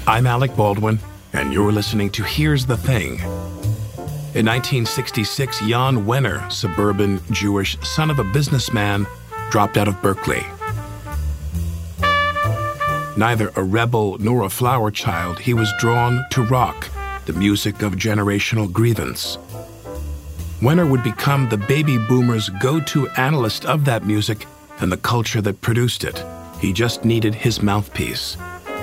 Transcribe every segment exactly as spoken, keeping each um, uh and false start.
I'm Alec Baldwin, and you're listening to Here's the Thing. In nineteen sixty-six, Jan Wenner, suburban Jewish son of a businessman, dropped out of Berkeley. Neither a rebel nor a flower child, he was drawn to rock, the music of generational grievance. Wenner would become the baby boomers' go-to analyst of that music and the culture that produced it. He just needed his mouthpiece.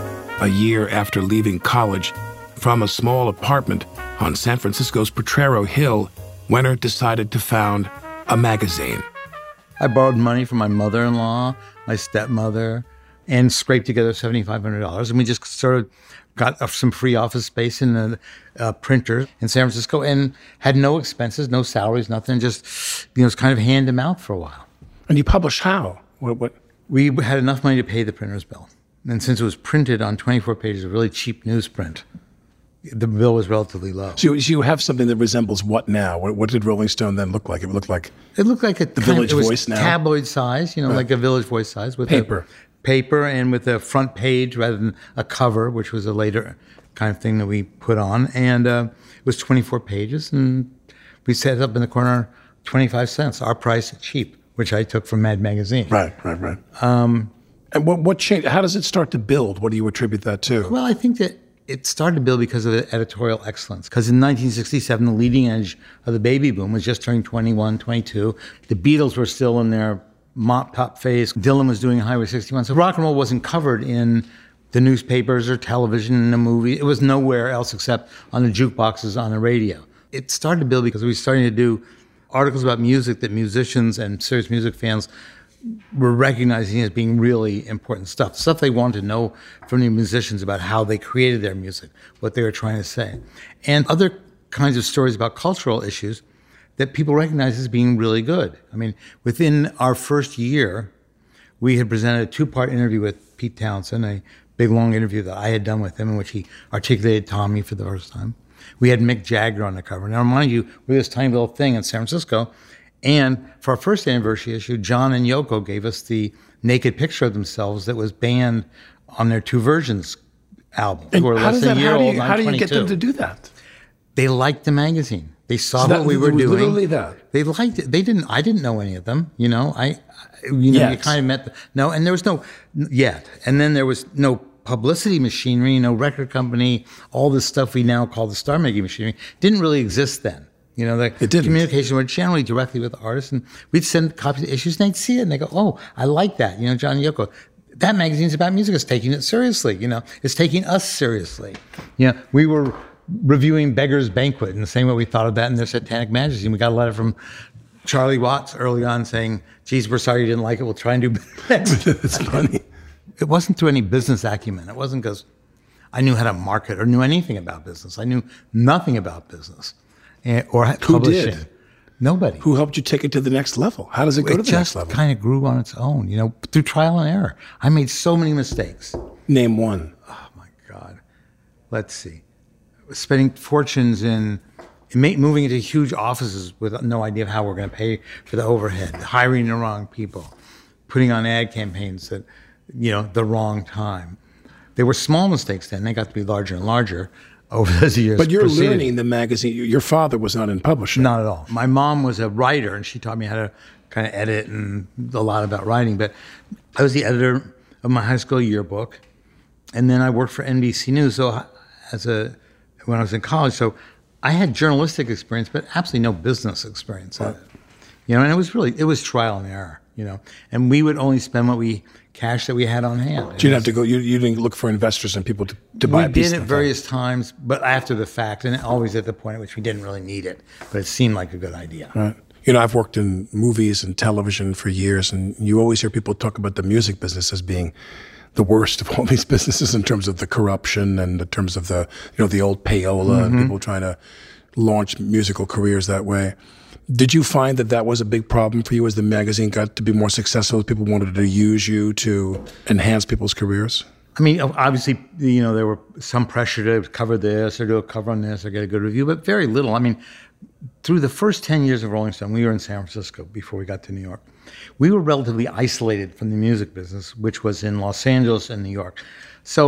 A year after leaving college, from a small apartment on San Francisco's Potrero Hill, Wenner decided to found a magazine. I borrowed money from my mother-in-law, my stepmother, and scraped together seven thousand five hundred dollars. And we just sort of got some free office space in a, a printer in San Francisco and had no expenses, no salaries, nothing. Just, you know, it was kind of hand to mouth for a while. And you publish how? What? what? We had enough money to pay the printer's bill. And since it was printed on twenty-four pages of really cheap newsprint, the bill was relatively low. So you, so you have something that resembles what now? What, what did Rolling Stone then look like? It looked like it looked like a the Village of, it Voice was now, tabloid size, you know, right. Like a Village Voice size with paper, a, paper, and with a front page rather than a cover, which was a later kind of thing that we put on. And uh, it was twenty-four pages, and we set it up in the corner, twenty-five cents, our price, cheap, which I took from Mad Magazine. Right, right, right. Um, and what what changed? How does it start to build? What do you attribute that to? Well, I think that it started to build because of the editorial excellence. Because in nineteen sixty-seven, the leading edge of the baby boom was just turning twenty-one, twenty-two. The Beatles were still in their mop-top phase. Dylan was doing Highway sixty-one. So rock and roll wasn't covered in the newspapers or television and the movie. It was nowhere else except on the jukeboxes on the radio. It started to build because we were starting to do articles about music that musicians and serious music fans were recognizing as being really important stuff. Stuff they wanted to know from the musicians about how they created their music, what they were trying to say. And other kinds of stories about cultural issues that people recognize as being really good. I mean, within our first year, we had presented a two-part interview with Pete Townsend, a big, long interview that I had done with him in which he articulated Tommy for the first time. We had Mick Jagger on the cover. Now, mind you, we're this tiny little thing in San Francisco, and for our first anniversary issue, John and Yoko gave us the naked picture of themselves that was banned on their Two Versions album. And how does that, how do you, how do you get them to do that? They liked the magazine. They saw so what that, we were doing. Literally that. They liked it. They didn't. I didn't know any of them. You know, I, you know, Yet. you kind of met. The, no, and there was no yet. And then there was no publicity machinery, no record company. All this stuff we now call the star making machinery didn't really exist then. You know, the it didn't. communication were generally directly with the artists, and we'd send copies of issues, and they'd see it, and they go, "Oh, I like that." You know, John and Yoko. That magazine's about music. It's taking it seriously. You know, it's taking us seriously. You know, we were reviewing Beggar's Banquet in the same way we thought of that in their Satanic Magazine. We got a letter from Charlie Watts early on saying, "Geez, we're sorry you didn't like it. We'll try and do better next." It's funny. It wasn't through any business acumen. It wasn't because I knew how to market or knew anything about business. I knew nothing about business or Who publishing. did? Nobody. Who helped you take it to the next level? How does it go it to the next level? It just kind of grew on its own, you know, through trial and error. I made so many mistakes. Name one. Oh, my God. Let's see. Spending fortunes in, in ma- moving into huge offices with no idea of how we're going to pay for the overhead, hiring the wrong people, putting on ad campaigns at, you know, the wrong time. They were small mistakes then. They got to be larger and larger over those years. But you're proceeded. learning the magazine. Your father was not in publishing. Not at all. My mom was a writer, and she taught me how to kind of edit and a lot about writing. But I was the editor of my high school yearbook, and then I worked for N B C News. So as a when I was in college, so I had journalistic experience, but absolutely no business experience. Right. You know, and it was really it was trial and error. You know, and we would only spend what we cash that we had on hand. So you didn't have to go. You, you didn't look for investors and people to, to buy we a piece. We did at various times, but after the fact, and always at the point at which we didn't really need it, but it seemed like a good idea. Right. You know, I've worked in movies and television for years, and you always hear people talk about the music business as being the worst of all these businesses in terms of the corruption and in terms of the, you know, the old payola mm-hmm. and people trying to launch musical careers that way. Did you find that that was a big problem for you as the magazine got to be more successful? People wanted to use you to enhance people's careers? I mean, obviously, you know, there were some pressure to cover this or do a cover on this or get a good review, but very little. I mean, through the first ten years of Rolling Stone, we were in San Francisco before we got to New York. We were relatively isolated from the music business, which was in Los Angeles and New York. So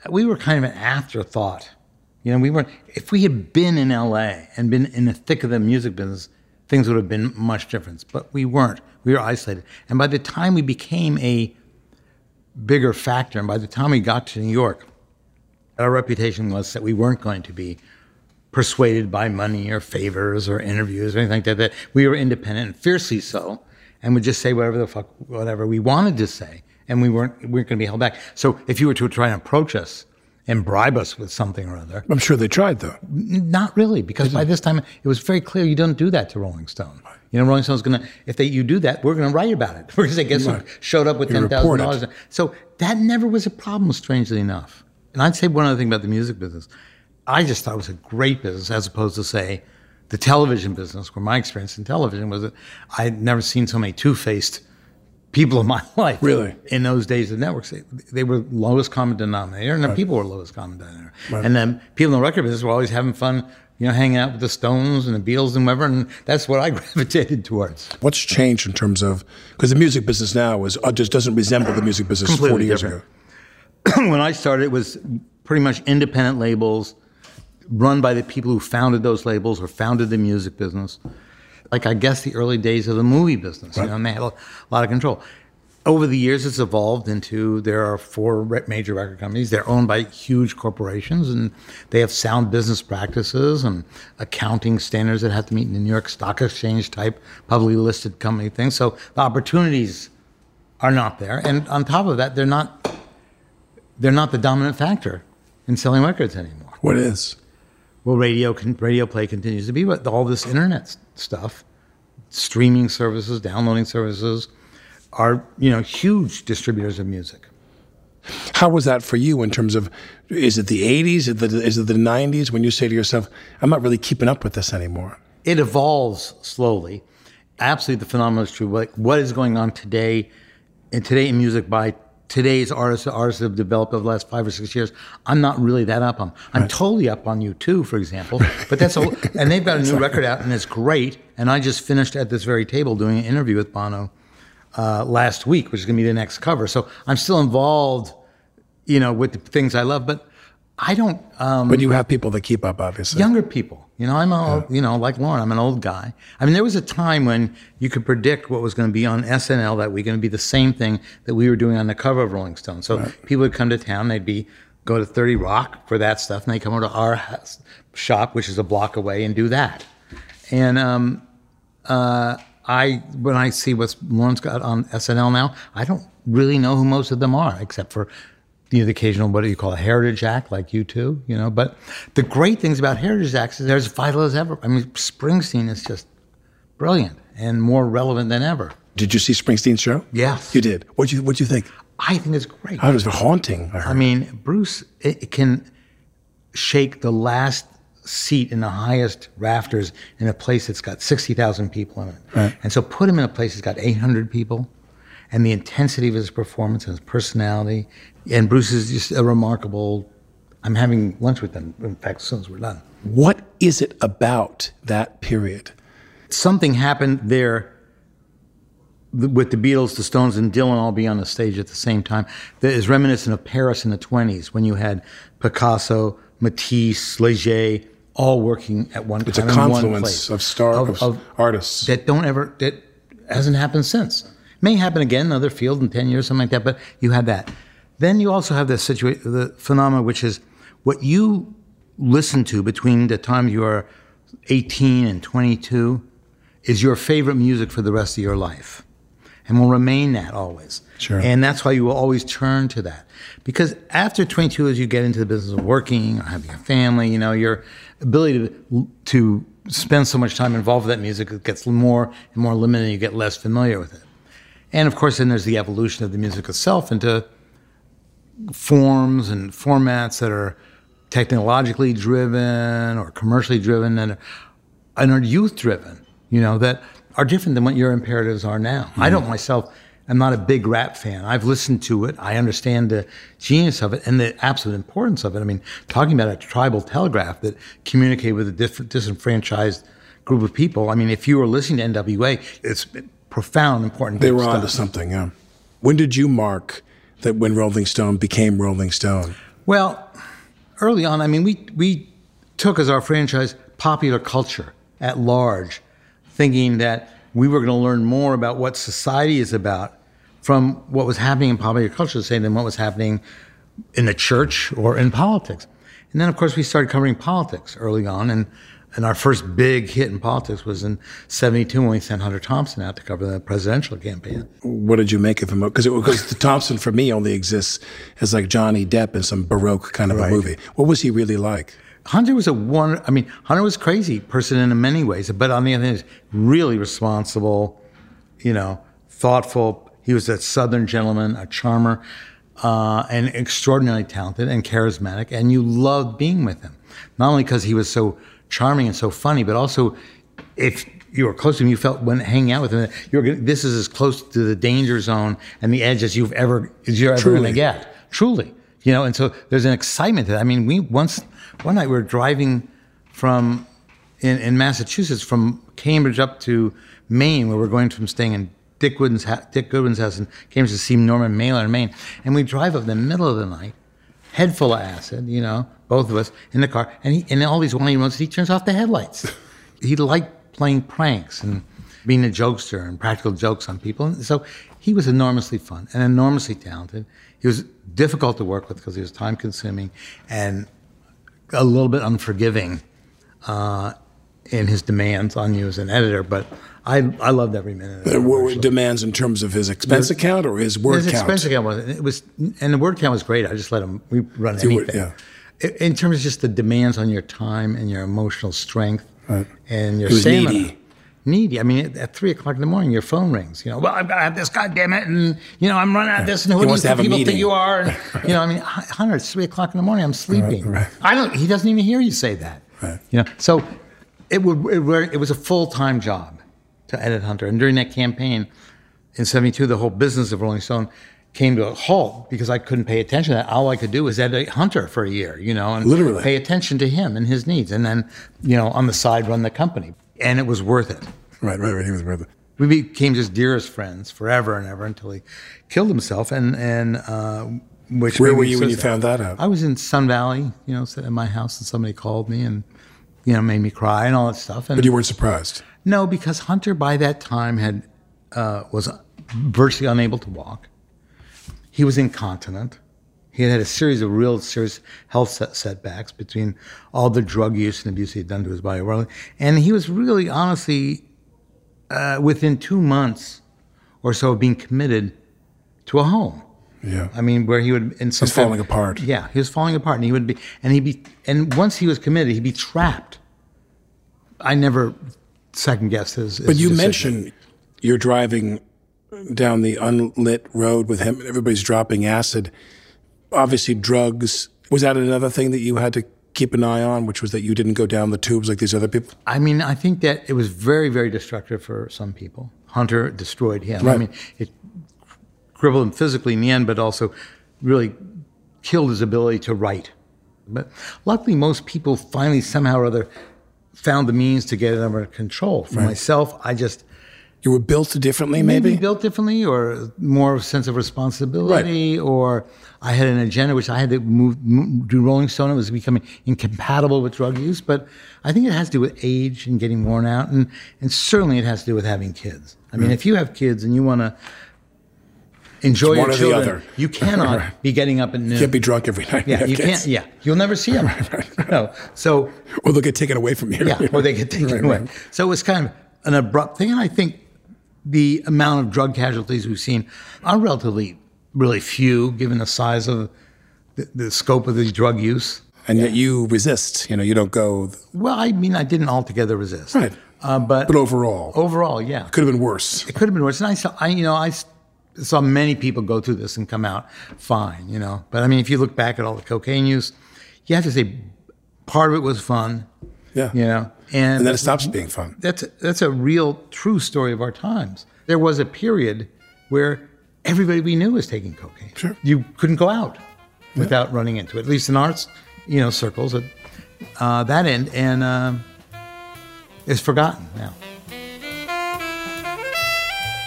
we were kind of an afterthought. You know, we weren't, if we had been in L A and been in the thick of the music business, things would have been much different. But we weren't. We were isolated. And by the time we became a bigger factor, and by the time we got to New York, our reputation was that we weren't going to be persuaded by money or favors or interviews or anything like that. That we were independent and fiercely so, and would just say whatever the fuck, whatever we wanted to say, and we weren't we weren't going to be held back. So if you were to try and approach us and bribe us with something or other, I'm sure they tried, though. N- not really, because by this time it was very clear you don't do that to Rolling Stone. You know, Rolling Stone's going to, if they, you do that, we're going to write about it. We're going to say, guess Right. who showed up with You ten thousand dollars. report So that never was a problem, strangely enough. And I'd say one other thing about the music business. I just thought it was a great business, as opposed to, say, the television business, where my experience in television was that I had never seen so many two-faced people in my life. Really? In those days of networks. They, they were lowest common denominator, and the people were lowest common denominator. Right. And then people in the record business were always having fun, you know, hanging out with the Stones and the Beatles and whatever, and that's what I gravitated towards. What's changed in terms of, because the music business now is uh, just doesn't resemble the music business Completely forty years different. ago. When I started, it was pretty much independent labels run by the people who founded those labels or founded the music business. Like, I guess, the early days of the movie business, Right. you know, and they had a lot of control. Over the years, it's evolved into, there are four re- major record companies. They're owned by huge corporations, and they have sound business practices and accounting standards that have to meet in the New York Stock Exchange type publicly listed company things. So the opportunities are not there. And on top of that, they're not, they're not the dominant factor in selling records anymore. What is? Well, radio con- radio play continues to be, but all this internet s- stuff, streaming services, downloading services, are, you know, huge distributors of music. How was that for you in terms of, is it the eighties, is it the, is it the nineties, when you say to yourself, I'm not really keeping up with this anymore? It evolves slowly. Absolutely, the phenomenon is true. Like, what is going on today, and today in music by today's artists, artists that have developed over the last five or six years, I'm not really that up on. I'm right. totally up on U two, for example. But that's a, and they've got a new record out, and it's great. And I just finished at this very table doing an interview with Bono uh, last week, which is going to be the next cover. So I'm still involved, you know, with the things I love, but I don't. Um, but you have people that keep up, obviously. Younger people. You know, I'm a, yeah. you know, like Lauren, I'm an old guy. I mean, there was a time when you could predict what was going to be on S N L that week, going to be the same thing that we were doing on the cover of Rolling Stone. So right. people would come to town, they'd be, go to thirty Rock for that stuff, and they'd come over to our house, shop, which is a block away, and do that. And um, uh, I, when I see what Lauren's got on S N L now, I don't really know who most of them are, except for you know, the occasional, what do you call a heritage act like U two, you know. But the great things about heritage acts is they're as vital as ever. I mean, Springsteen is just brilliant and more relevant than ever. Did you see Springsteen's show? Yes. You did. What'd you, what'd you think? I think it's great. Oh, it was haunting. I, I mean, Bruce it, it can shake the last seat in the highest rafters in a place that's got sixty thousand people in it. Right. And so put him in a place that's got eight hundred people, and the intensity of his performance and his personality. And Bruce is just a remarkable, I'm having lunch with him, in fact, as soon as we're done. What is it about that period? Something happened there with the Beatles, the Stones, and Dylan all be on the stage at the same time that is reminiscent of Paris in the twenties, when you had Picasso, Matisse, Leger, all working at one it's time a in one confluence place. of star of, of, of artists that don't ever, that hasn't happened since. May happen again in another field in ten years, something like that, but you had that. Then you also have the situation, the phenomenon, which is what you listen to between the time you are eighteen and twenty-two is your favorite music for the rest of your life, and will remain that always. Sure. And that's why you will always turn to that, because after twenty-two, as you get into the business of working or having a family, you know, your ability to to spend so much time involved with that music gets more and more limited, and you get less familiar with it. And of course, then there's the evolution of the music itself into forms and formats that are technologically driven or commercially driven and, and are youth driven, you know, that are different than what your imperatives are now. Mm-hmm. I don't myself, I'm not a big rap fan. I've listened to it. I understand the genius of it and the absolute importance of it. I mean, talking about a tribal telegraph that communicated with a diff- disenfranchised group of people. I mean, if you were listening to N W A, it's profound, important They were stuff. onto something, yeah. When did you mark that when Rolling Stone became Rolling Stone? Well, early on, I mean, we we took as our franchise popular culture at large, thinking that we were going to learn more about what society is about from what was happening in popular culture, say, than what was happening in the church or in politics. And then, of course, we started covering politics early on, and, and our first big hit in politics was in seventy-two when we sent Hunter Thompson out to cover the presidential campaign. What did you make of him? Because because Thompson, for me, only exists as like Johnny Depp in some Baroque kind of right. a movie. What was he really like? Hunter was a one. I mean, Hunter was a crazy person in many ways, but on the other hand, really responsible, you know, thoughtful. He was a Southern gentleman, a charmer, uh, and extraordinarily talented and charismatic, and you loved being with him. Not only because he was so charming and so funny, but also if you were close to him, you felt when hanging out with him, you were. This is as close to the danger zone and the edge as you've ever as you're ever going to get. Truly, you know. And so there's an excitement to that. I mean, we once. One night we were driving from, in, in Massachusetts, from Cambridge up to Maine, where we're going from staying in Dick Goodwin's, ha- Dick Goodwin's house in Cambridge to see Norman Mailer in Maine. And we drive up in the middle of the night, head full of acid, you know, both of us in the car. And, he, and all these winding roads, he turns off the headlights. He liked playing pranks and being a jokester and practical jokes on people. And so he was enormously fun and enormously talented. He was difficult to work with because he was time consuming and a little bit unforgiving uh, in his demands on you as an editor, but I I loved every minute of it. What were demands in terms of his expense his, account or his word his count? His expense account was, it was, and the word count was great. I just let him, we run anything. Yeah. In terms of just the demands on your time and your emotional strength right. and your he was stamina. Needy. Needy. I mean, at three o'clock in the morning, your phone rings. You know, well, I've got to have this, goddammit, and you know, I'm running out of this, and who do you think people think you are? And, you know, I mean, Hunter, it's three o'clock in the morning. I'm sleeping. Right, right. I don't. He doesn't even hear you say that. Right. You know, so it would. It, it was a full time job to edit Hunter, and during that campaign in seventy-two, the whole business of Rolling Stone came to a halt because I couldn't pay attention to that. All I could do was edit Hunter for a year, you know, and literally pay attention to him and his needs, and then, you know, on the side run the company, and it was worth it. Right, right, right. He was worth it. We became just dearest friends forever and ever until he killed himself. And and uh, which where were you when you found that out? I was in Sun Valley, you know, at my house, and somebody called me and, you know, made me cry and all that stuff. And but you weren't surprised? No, because Hunter by that time had uh, was virtually unable to walk. He was incontinent. He had had a series of real serious health set- setbacks between all the drug use and abuse he had done to his body. And he was really, honestly, uh, within two months or so of being committed to a home. Yeah. I mean, where he would... in some He's falling apart. Yeah, he was falling apart. And he would be... And he'd be... And once he was committed, he'd be trapped. I never second-guessed his, his But you decision. mentioned you're driving down the unlit road with him and everybody's dropping acid. Obviously, drugs. Was that another thing that you had to keep an eye on, which was that you didn't go down the tubes like these other people? I mean, I think that it was very, very destructive for some people. Hunter destroyed him. Right. I mean, it crippled him physically in the end, but also really killed his ability to write. But luckily, most people finally somehow or other found the means to get it under control. For right. myself, I just... You were built differently, maybe? Maybe built differently, or more sense of responsibility, right. or I had an agenda which I had to move, move, do Rolling Stone. It was becoming incompatible with drug use, but I think it has to do with age and getting worn out, and, and certainly it has to do with having kids. I mean, right. if you have kids and you want to enjoy it's your children, the other. you cannot right. be getting up at noon. You can't be drunk every night. Yeah, you, you kids. can't. Yeah, you'll never see them. right, right, right. No, so or they'll get taken away from you. Yeah, or they get taken right, away. Right. So it was kind of an abrupt thing, and I think the amount of drug casualties we've seen are relatively, really few, given the size of the, the scope of the drug use. And yet you resist. You know, you don't go. Well, I mean, I didn't altogether resist. Right. Uh, but but overall, overall, yeah, could have been worse. It could have been worse. And I saw, I, you know, I saw many people go through this and come out fine. You know, but I mean, if you look back at all the cocaine use, you have to say part of it was fun. Yeah. You know, and, and then it stops being fun. That's that's a real, true story of our times. There was a period where everybody we knew was taking cocaine. Sure. You couldn't go out yeah. without running into it. At least in our, you know, circles at uh, that end, and uh, it's forgotten now.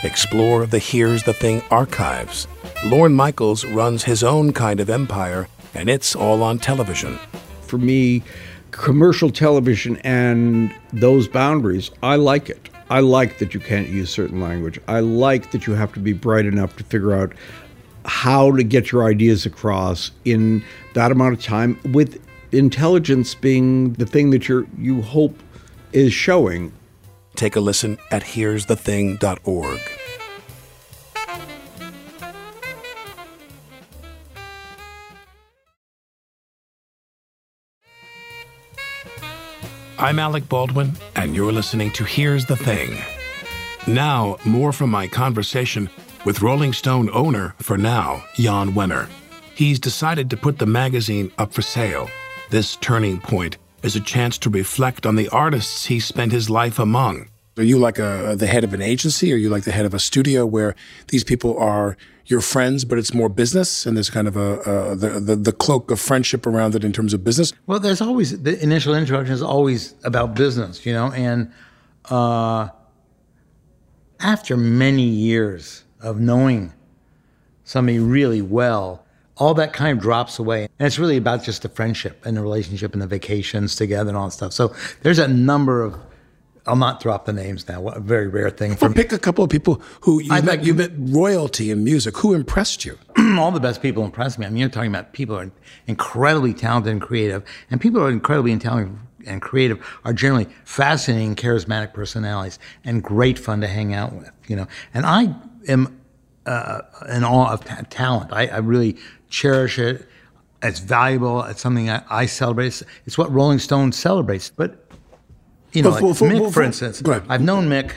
Explore the Here's the Thing archives. Lorne Michaels runs his own kind of empire and it's all on television. For me, commercial television and those boundaries, I like it. I like that you can't use certain language. I like that you have to be bright enough to figure out how to get your ideas across in that amount of time, with intelligence being the thing that you're, you hope is showing. Take a listen at here's the thing dot org. I'm Alec Baldwin, and you're listening to Here's the Thing. Now, more from my conversation with Rolling Stone owner, for now, Jan Wenner. He's decided to put the magazine up for sale. This turning point is a chance to reflect on the artists he spent his life among. Are you like a, the head of an agency? Are you like the head of a studio where these people are your friends, but it's more business, and there's kind of a, a the, the the cloak of friendship around it in terms of business? Well, there's always, the initial introduction is always about business, you know, and uh, after many years of knowing somebody really well, all that kind of drops away. And it's really about just the friendship and the relationship and the vacations together and all that stuff. So there's a number of, I'll not drop the names now, a very rare thing for well, me. Pick a couple of people who you I met, met, you met royalty in music. Who impressed you? All the best people impressed me. I mean, you're talking about people who are incredibly talented and creative, and people who are incredibly talented and creative are generally fascinating, charismatic personalities and great fun to hang out with, you know. And I am uh, in awe of ta- talent. I, I really cherish it. It's valuable. It's something I, I celebrate. It's, it's what Rolling Stone celebrates. But you know, well, like for, Mick, for, for instance, I've known Mick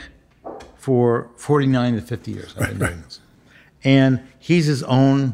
for forty-nine to fifty years. I've been right, doing right. this. And he's his own,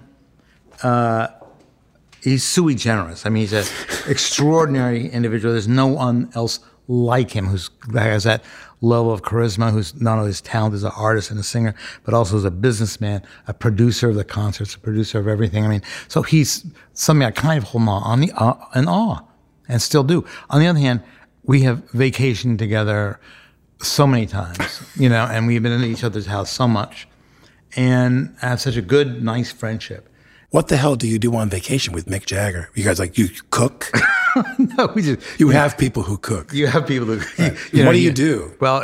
uh, he's sui generis. I mean, he's an extraordinary individual. There's no one else like him who's, that has that level of charisma, who's not only his talent as an artist and a singer, but also as a businessman, a producer of the concerts, a producer of everything. I mean, so he's something I kind of hold on the, uh, in awe, and still do. On the other hand, we have vacationed together so many times, you know, and we've been in each other's house so much, and have such a good, nice friendship. What the hell do you do on vacation with Mick Jagger? You guys like, you cook? No, we just you have people who cook. You have people who. Right. You know, what do you, you do? Well,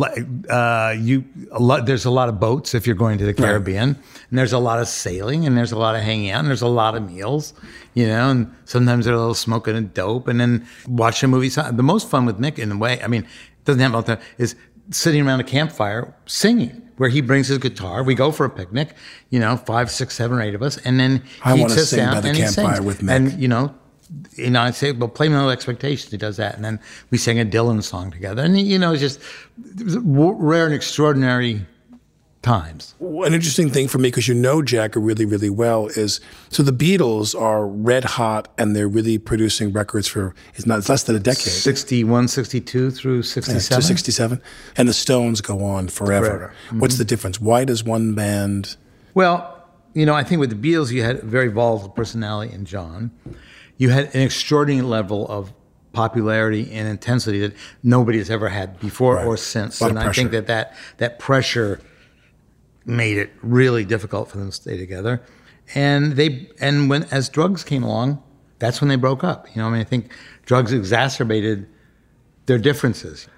uh, you a lot. There's a lot of boats if you're going to the Caribbean, right. And there's a lot of sailing, and there's a lot of hanging out, and there's a lot of meals, you know. And sometimes there's a little smoking and dope, and then watching movies. The most fun with Mick, in a way, I mean, it doesn't have all the time, is sitting around a campfire singing, where he brings his guitar. We go for a picnic, you know, five, six, seven, or eight of us, and then I he want to sits sing down by the and he campfire sings. with Mick. And you know. You know, I'd say, well, play No Expectations. He does that. And then we sang a Dylan song together. And, you know, it's just rare and extraordinary times. An interesting thing for me, because you know Jagger really, really well, is so the Beatles are red hot and they're really producing records for, it's not it's less than a decade. sixty-one, sixty-two through sixty-seven. Yeah, to sixty-seven. And the Stones go on forever. forever. Mm-hmm. What's the difference? Why does one band... Well, you know, I think with the Beatles, you had a very volatile personality in John. You had an extraordinary level of popularity and intensity that nobody has ever had before right. or since. And I think that, that that pressure made it really difficult for them to stay together. And they and when as drugs came along, that's when they broke up. You know, I mean, I think drugs exacerbated their differences.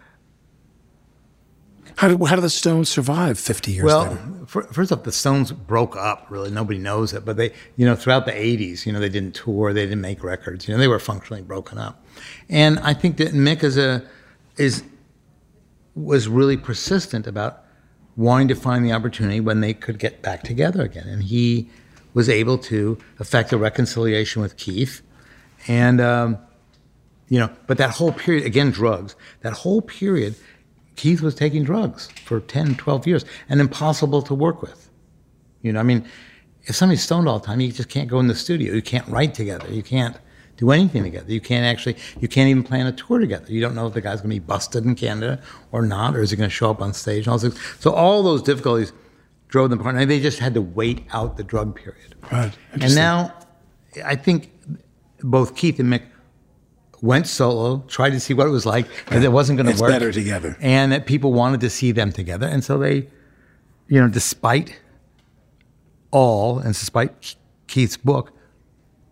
How did, how did the Stones survive fifty years well, later? Well, first off, the Stones broke up, really. Nobody knows it. But they, you know, throughout the eighties, you know, they didn't tour, they didn't make records. You know, they were functionally broken up. And I think that Mick is a, is, was really persistent about wanting to find the opportunity when they could get back together again. And he was able to effect a reconciliation with Keith. And, um, you know, but that whole period, again, drugs, that whole period, Keith was taking drugs for ten, twelve years and impossible to work with. You know, I mean, if somebody's stoned all the time, you just can't go in the studio. You can't write together. You can't do anything together. You can't actually, you can't even plan a tour together. You don't know if the guy's going to be busted in Canada or not, or is he going to show up on stage and all this. So all those difficulties drove them apart. And they just had to wait out the drug period. Right. And now, I think both Keith and Mick went solo, tried to see what it was like, that it wasn't going to work. It's better together. And that people wanted to see them together. And so they, you know, despite all, and despite Keith's book,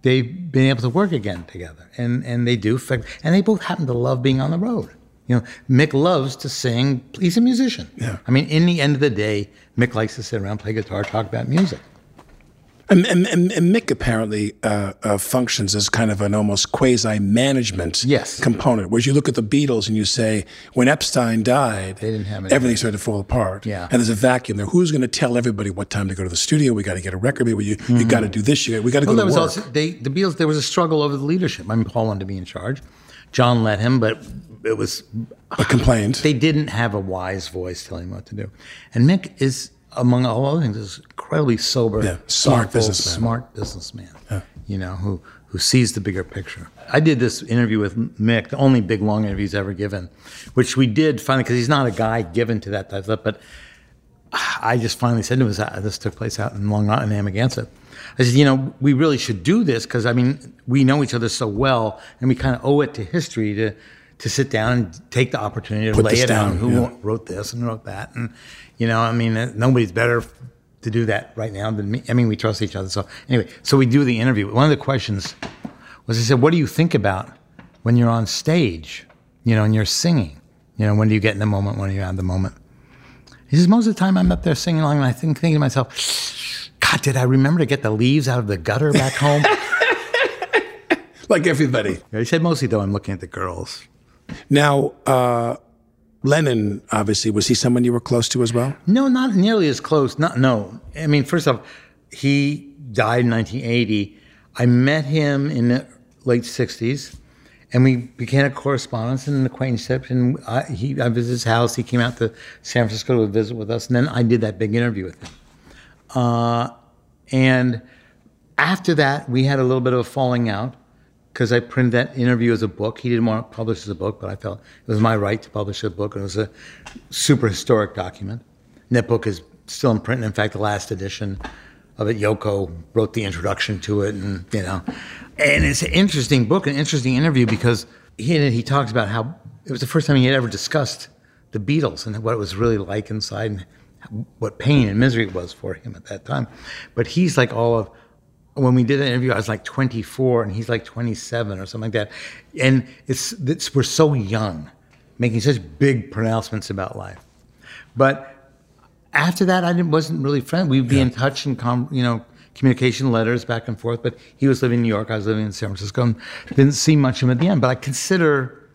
they've been able to work again together, and and they do. And they both happen to love being on the road. You know, Mick loves to sing. He's a musician. Yeah. I mean, in the end of the day, Mick likes to sit around, play guitar, talk about music. And, and, and, and Mick apparently uh, uh, functions as kind of an almost quasi-management yes. component. Whereas you look at the Beatles and you say, when Epstein died, they didn't have anything. Everything started to fall apart. Yeah. And there's a vacuum there. Who's going to tell everybody what time to go to the studio? We got to get a record. You, mm-hmm. you got to do this. You got, we got to well, go to was work. Also, they, the Beatles, there was a struggle over the leadership. I mean, Paul wanted to be in charge. John let him, but it was... But complained. They didn't have a wise voice telling him what to do. And Mick is, among all other things, is incredibly sober, yeah, smart thoughtful, businessman. Smart businessman. Yeah. You know, who who sees the bigger picture. I did this interview with Mick, the only big long interview he's ever given, which we did finally because he's not a guy given to that type of stuff. But I just finally said to him, "This took place out in Long Island, Amagansett." I said, "You know, we really should do this because I mean, we know each other so well, and we kind of owe it to history to." to sit down and take the opportunity to Put lay it down, out. Who yeah. wrote this and wrote that? And, you know, I mean, nobody's better to do that right now than me. I mean, we trust each other. So anyway, so we do the interview. One of the questions was, I said, what do you think about when you're on stage, you know, and you're singing? You know, when do you get in the moment, when are you out of the moment? He says, most of the time I'm up there singing along and I think, thinking to myself, God, did I remember to get the leaves out of the gutter back home? Like everybody. He said, mostly though, I'm looking at the girls. Now, uh, Lennon, obviously, was he someone you were close to as well? No, not nearly as close. Not no. I mean, first off, he died in nineteen eighty. I met him in the late sixties, and we began a correspondence and an acquaintanceship. And I, he, I visited his house. He came out to San Francisco to visit with us, and then I did that big interview with him. Uh, and after that, we had a little bit of a falling out. Because I printed that interview as a book. He didn't want to publish as a book, but I felt it was my right to publish a book. And it was a super historic document. And that book is still in print. And in fact, the last edition of it, Yoko wrote the introduction to it. And, you know, and it's an interesting book, an interesting interview, because he, he talks about how it was the first time he had ever discussed the Beatles and what it was really like inside and what pain and misery it was for him at that time. But he's like all of, when we did an interview, I was like twenty-four, and he's like twenty-seven or something like that. And it's, it's we're so young, making such big pronouncements about life. But after that, I didn't, wasn't really friends. We'd be yeah. in touch and com, you know, communication letters back and forth. But he was living in New York, I was living in San Francisco, and didn't see much of him at the end. But I consider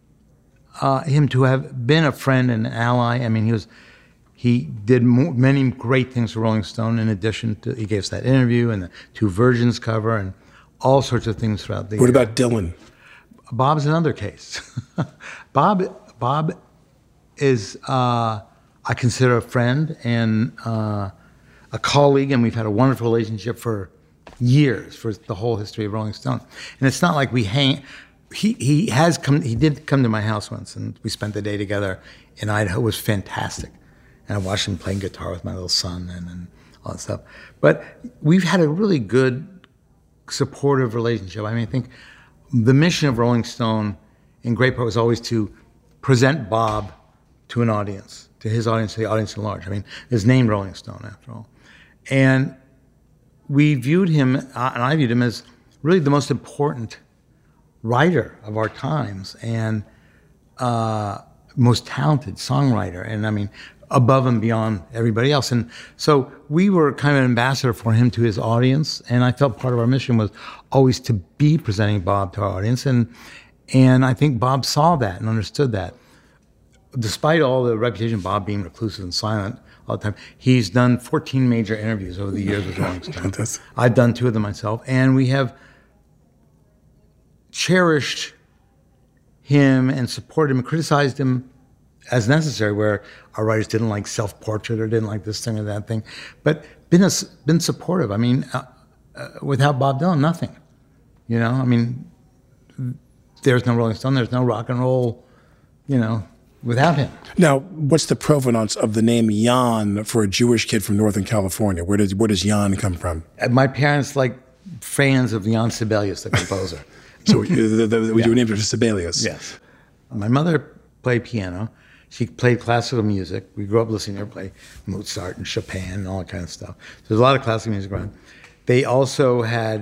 uh, him to have been a friend and an ally. I mean, he was. He did more, many great things for Rolling Stone. In addition to, he gave us that interview and the Two Virgins cover and all sorts of things throughout the What year. about Dylan? Bob's another case. Bob, Bob is, uh, I consider a friend and uh, a colleague, and we've had a wonderful relationship for years, for the whole history of Rolling Stone. And it's not like we hang. He he has come. He did come to my house once, and we spent the day together in Idaho. It was fantastic. And I watched him playing guitar with my little son and, and all that stuff. But we've had a really good, supportive relationship. I mean, I think the mission of Rolling Stone, in great part, was always to present Bob to an audience, to his audience, to the audience at large. I mean, his name Rolling Stone, after all. And we viewed him, and I viewed him as really the most important writer of our times and uh, most talented songwriter. And I mean, above and beyond everybody else. And so we were kind of an ambassador for him to his audience, and I felt part of our mission was always to be presenting Bob to our audience, and and I think Bob saw that and understood that. Despite all the reputation of Bob being reclusive and silent all the time, he's done fourteen major interviews over the years with Rolling Stone. I've done two of them myself, and we have cherished him and supported him and criticized him as necessary, where our writers didn't like self-portrait or didn't like this thing or that thing, but been a, been supportive. I mean, uh, uh, without Bob Dylan, nothing. You know, I mean, there's no Rolling Stone, there's no rock and roll, you know, without him. Now, what's the provenance of the name Jan for a Jewish kid from Northern California? Where does where does Jan come from? Uh, my parents like fans of Jan Sibelius, the composer. So we, the, the, we yeah. do named after Sibelius. Yes. My mother played piano. She played classical music. We grew up listening to her play Mozart and Chopin and all that kind of stuff. So there's a lot of classical music around. They also had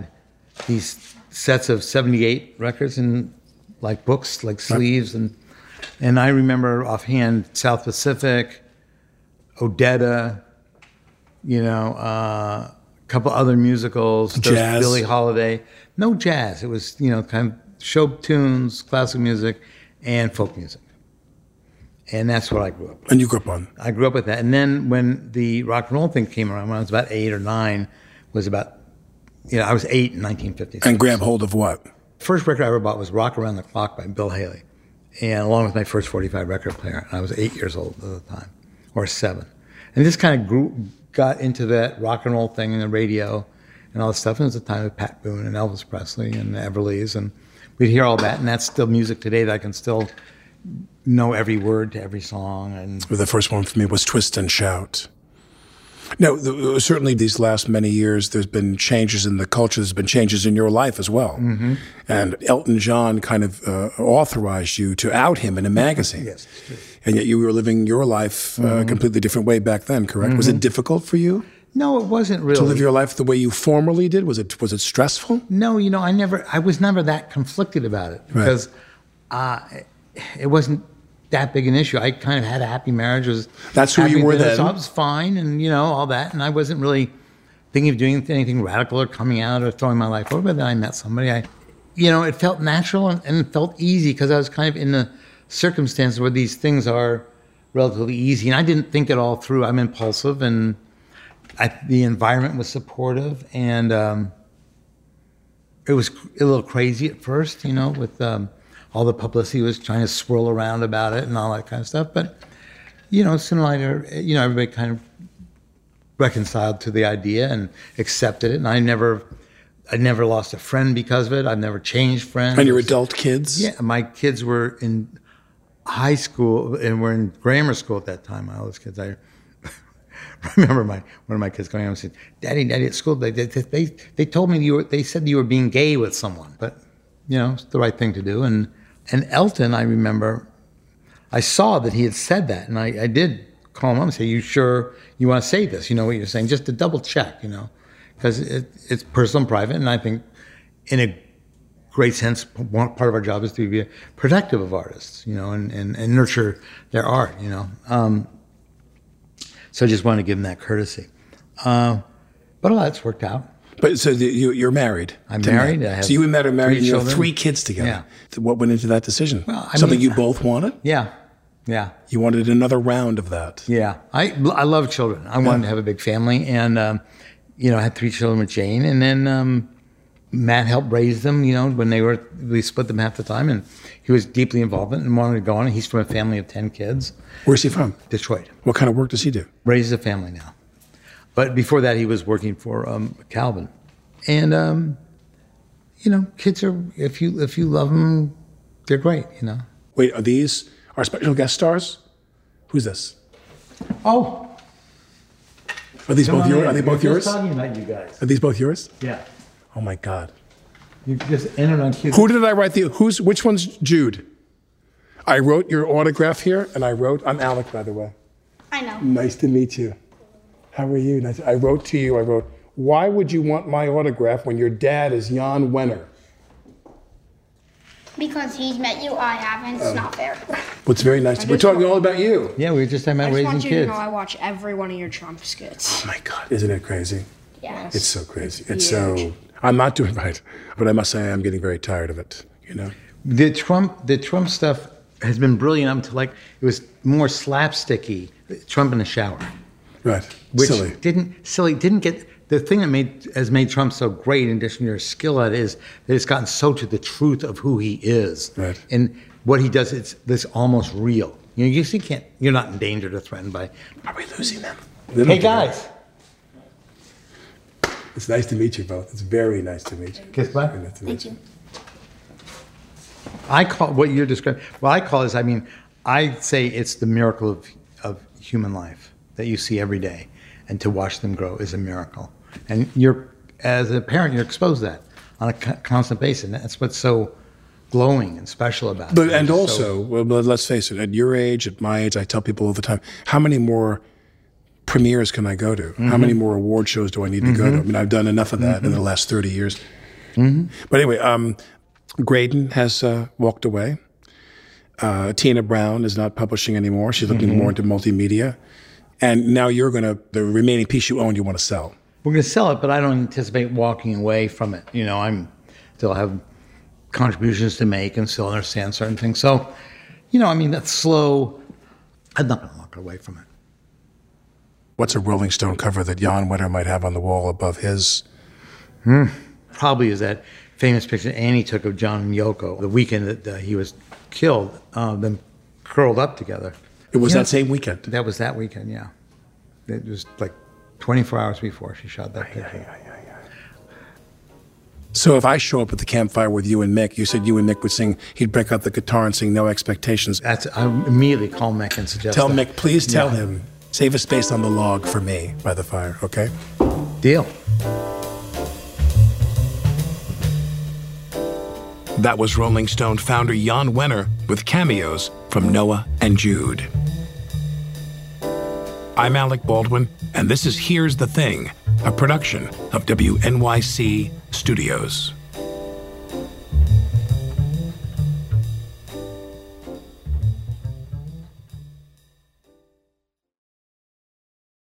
these sets of seventy-eight records in like books, like sleeves, and and I remember offhand South Pacific, Odetta, you know, uh, a couple other musicals, Jazz. Billie Holiday. No jazz. It was, you know, kind of show tunes, classic music, and folk music. And that's what I grew up with. And you grew up on? I grew up with that. And then when the rock and roll thing came around, when I was about eight or nine, was about, you know, I was eight in nineteen fifty-six. And grab hold of what? First record I ever bought was Rock Around the Clock by Bill Haley, and along with my first forty-five record player. And I was eight years old at the time, or seven. And this kind of grew, got into that rock and roll thing and the radio and all this stuff. And it was the time of Pat Boone and Elvis Presley and the Everlys, and we'd hear all that. And that's still music today that I can still know every word to every song. And Well, the first one for me was Twist and Shout. Now, the, certainly these last many years, there's been changes in the culture. There's been changes in your life as well. Mm-hmm. And Elton John kind of uh, authorized you to out him in a magazine. Yes, it's true. And yet you were living your life uh, mm-hmm. a completely different way back then, correct? Mm-hmm. Was it difficult for you no, it wasn't really. to live your life the way you formerly did? Was it was it stressful? No, you know, I never, I was never that conflicted about it because right. uh, it wasn't that big an issue. I kind of had a happy marriage. Was That's who you were then. So I was fine, and you know all that, and I wasn't really thinking of doing anything radical or coming out or throwing my life over. But then I met somebody. I, you know, it felt natural and, and it felt easy because I was kind of in the circumstances where these things are relatively easy, and I didn't think it all through. I'm impulsive, and I, the environment was supportive, and um, it was a little crazy at first, you know, with. Um, All the publicity was trying to swirl around about it and all that kind of stuff. But, you know, sooner or later, you know, everybody kind of reconciled to the idea and accepted it. And I never, I never lost a friend because of it. I've never changed friends. And your adult kids? Yeah, my kids were in high school and were in grammar school at that time. My oldest kids, I remember my one of my kids going home and said, "Daddy, Daddy, at school they they they, they told me you were. They said you were being gay with someone, but." You know, it's the right thing to do. And and Elton, I remember, I saw that he had said that, and I, I did call him up and say, "You sure you want to say this? You know what you're saying? Just to double check, you know, because it, it's personal and private." And I think, in a great sense, one part of our job is to be protective of artists, you know, and, and, and nurture their art, you know. Um, so I just wanted to give him that courtesy. Uh, but all that's worked out. But so the, you, you're married. I'm married. Matt. I have so you and Matt are married. And you have children. three kids together. Yeah. What went into that decision? Well, I Something mean, you both wanted? Yeah, yeah. You wanted another round of that. Yeah, I I love children. I wanted yeah. to have a big family, and um, you know, I had three children with Jane, and then um, Matt helped raise them. You know, when they were we split them half the time, and he was deeply involved in it and wanted to go on. He's from a family of ten kids. Where's he from? Detroit. What kind of work does he do? Raises a family now, but before that, he was working for um, Calvin. And um, you know, kids are if you if you love them, they're great. You know. Wait, are these our special guest stars? Who's this? Oh, are these both yours? Are they both We're yours? just talking about you guys. Are these both yours? Yeah. Oh my God. You just entered on cue. Who did I write the? Who's which one's Jude? I wrote your autograph here, and I wrote. I'm Alec, by the way. I know. Nice to meet you. How are you? Nice. I wrote to you. I wrote. Why would you want my autograph when your dad is Jan Wenner? Because he's met you, I haven't. It's um, not fair. Well, it's very nice. To, we're talking all about you. Yeah, we were just talking about raising kids. I just want you to know I watch every one of your Trump skits. Oh my God, isn't it crazy? Yes. It's so crazy. It's so. I'm not doing right, but I must say I'm getting very tired of it. You know. The Trump, the Trump stuff has been brilliant up until like it was more slapsticky. Trump in the shower. Right. Which silly. Didn't silly didn't get. The thing that made has made Trump so great, in addition to your skill at it, is that it's gotten so to the truth of who he is. Right. And what he does, it's this almost real. You know, you see, can't you're not in danger to threaten by. Are we losing them? Hey guys. It's nice to meet you both. It's very nice to meet you. Kiss back. Nice to meet you. you. I call what you're describing. What I call is, I mean, I say it's the miracle of of human life that you see every day, and to watch them grow is a miracle. And you're, as a parent, you're exposed to that on a co- constant basis. And that's what's so glowing and special about but, it. And so, also, well, let's face it, at your age, at my age, I tell people all the time, how many more premieres can I go to? Mm-hmm. How many more award shows do I need to mm-hmm. go to? I mean, I've done enough of that mm-hmm. in the last thirty years. Mm-hmm. But anyway, um, Graydon has uh, walked away. Uh, Tina Brown is not publishing anymore. She's looking mm-hmm. more into multimedia. And now you're going to, the remaining piece you own, you want to sell. We're going to sell it, but I don't anticipate walking away from it. You know, I'm still have contributions to make and still understand certain things. So, you know, I mean, that's slow. I'm not going to walk away from it. What's a Rolling Stone cover that Jan Wenner might have on the wall above his? Hmm. Probably is that famous picture Annie took of John and Yoko the weekend that uh, he was killed, uh, them curled up together. It was you that know, same weekend? That was that weekend, yeah. It was like twenty-four hours before she shot that picture. Yeah, yeah, yeah, yeah. So if I show up at the campfire with you and Mick, you said you and Mick would sing, he'd break out the guitar and sing No Expectations. That's, I immediately call Mick and suggest Tell that. Mick, please tell yeah. him, save a space on the log for me by the fire, okay? Deal. That was Rolling Stone founder Jan Wenner with cameos from Noah and Jude. I'm Alec Baldwin, and this is Here's the Thing, a production of W N Y C Studios.